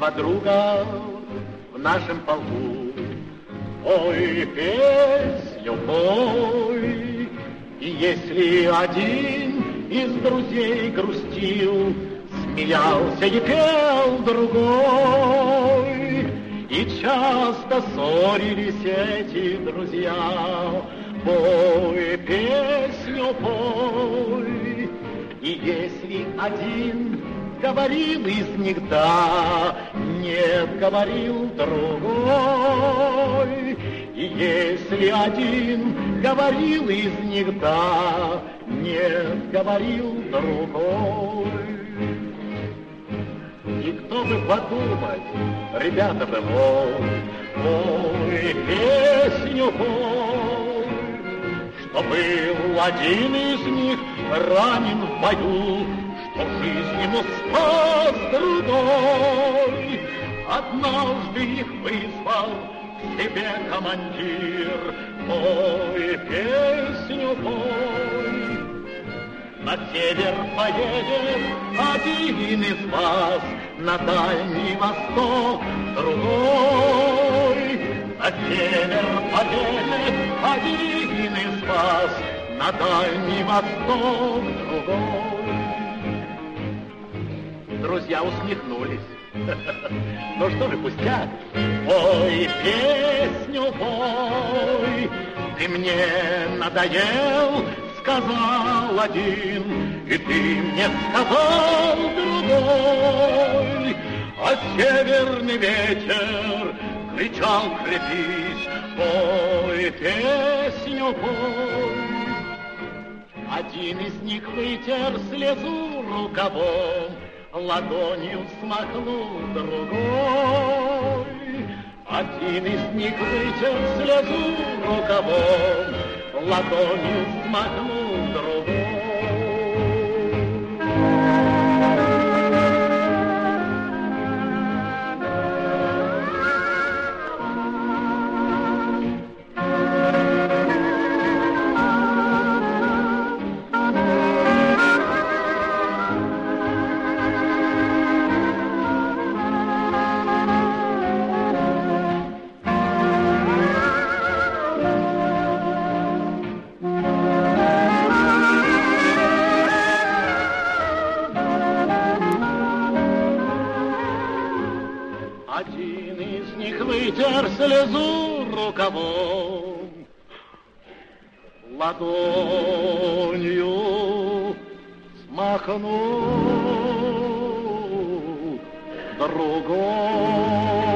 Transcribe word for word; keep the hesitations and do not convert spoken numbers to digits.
подруга в нашем полку. Ой, песню пой, и если один из друзей грустил, смеялся и пел другой, и часто ссорились эти друзья. Пой, песню пой, и если один говорил из них «да», нет, говорил другой. И если один говорил из них «да», нет, говорил другой. И кто бы подумать, ребята бы мог, ой, песню пой, что был один из них ранен в бою, что жизнь ему спас другой. Однажды их вызвал к себе командир, пой, песню пой. На север поедет один из вас, на Дальний Восток другой. На север поедет один из вас, на Дальний Восток другой. Друзья усмехнулись. Ну что же, пустяк. Ой, песню пой, ты мне надоел, сказал один, и ты мне сказал другой. А северный ветер кричал: крепись, пой, песню пой. Один из них вытер слезу рукавом, ладонью смахнул другой. Один из них вытер слезу рукавом, ладонью смахнул другой. Один из них вытер слезу рукавом, ладонью смахнул другой.